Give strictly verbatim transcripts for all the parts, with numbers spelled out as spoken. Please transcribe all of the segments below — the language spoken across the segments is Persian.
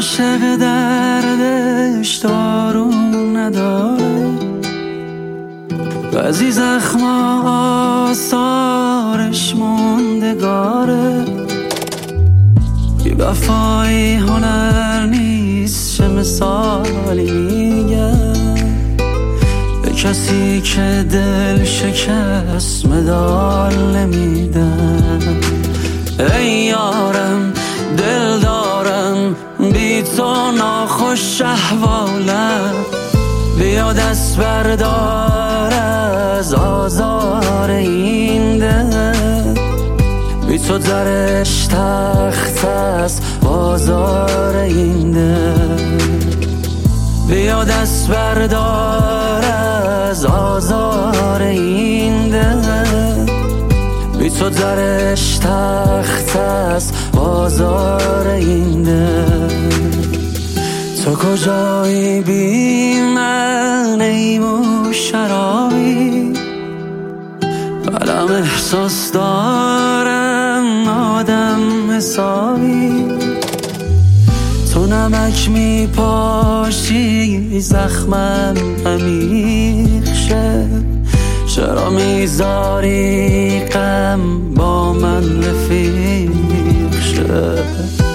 عاشق دردش دارون نداره، بعضی زخما آثارش موندگاره. بی وفایی هنر نیست، چه مثالی میگم به کسی که دل شکست مدال نمیدم. ای یارم دل دارم بی تو ناخوش احوالم، بیا دست بردار از آزار این دل. بی تو درش تخت است بازار این دل. بیا دست بردار از آزار این دل. بی تو درش تخت است بازار این دل. تو کجایی بی من ای مو شرابی؟ قلم احساس دارم آدم حسابی. تو نمک می پاشی زخمم عمیق شه، چرا میذاری غم با من رفیق شه؟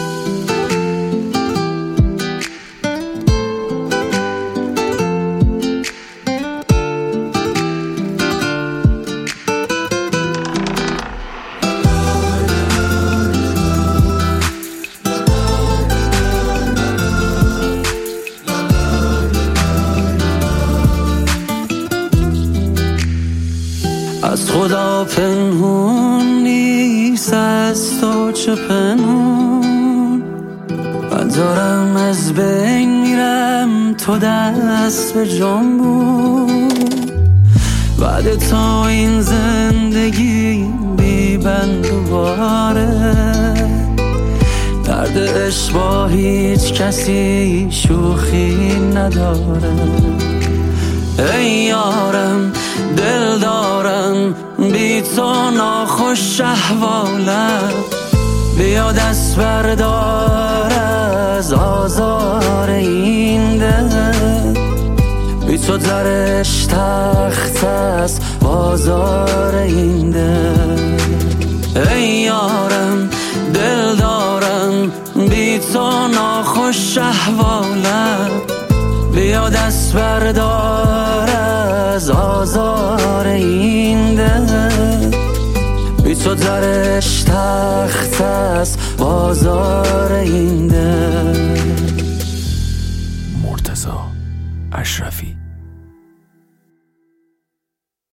از خدا پنهون نیست، از تو چه پنهون؟ من دارم از بین میرم، تو دست به جنبون. بعد تا این زندگی بی بند و باره، درد عشق با هیچ کسی شوخی نداره. ای یارم دل دارم بی تو ناخوش احوالم، بیا دست بردار از آزار این دل. بی تو درش تخت است بازار این دل. ای یارم دل دارم بی تو ناخوش احوالم، بیا دست بردار از آزار این دل. بی تو درش تخت است بازار این دل. مرتضی اشرفی.